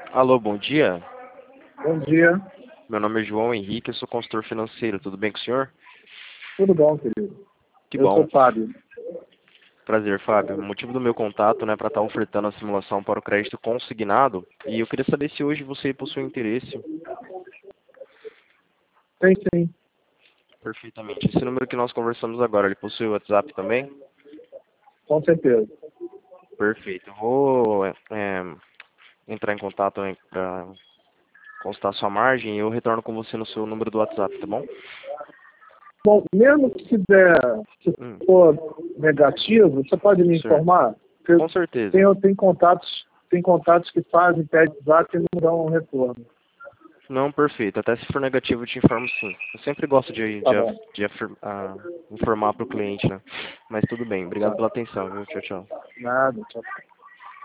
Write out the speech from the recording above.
Alô, bom dia. Bom dia, Meu nome é João Henrique, eu sou consultor financeiro. Tudo bem com o senhor? tudo bom, querido? Que Eu sou bom. o Fábio. Prazer, Fábio. O motivo do meu contato, né, para estar ofertando a simulação para o crédito consignado. E eu queria saber se hoje você possui interesse. Tem sim, Perfeitamente. Esse número que nós conversamos agora, ele possui o WhatsApp também? com certeza. Perfeito. Eu vou entrar em contato para constar sua margem e eu retorno com você no seu número do WhatsApp, tá bom? Bom, mesmo se Hum, for negativo, você pode me certo. informar? Porque Com certeza. tem contatos que fazem pede WhatsApp e não dão um retorno. Não, perfeito. Até se for negativo, eu te informo sim. Eu sempre gosto Tá bom, informar para o cliente, né? Mas tudo bem. Obrigado tá. pela atenção, viu? Tchau, tchau. Nada, tchau.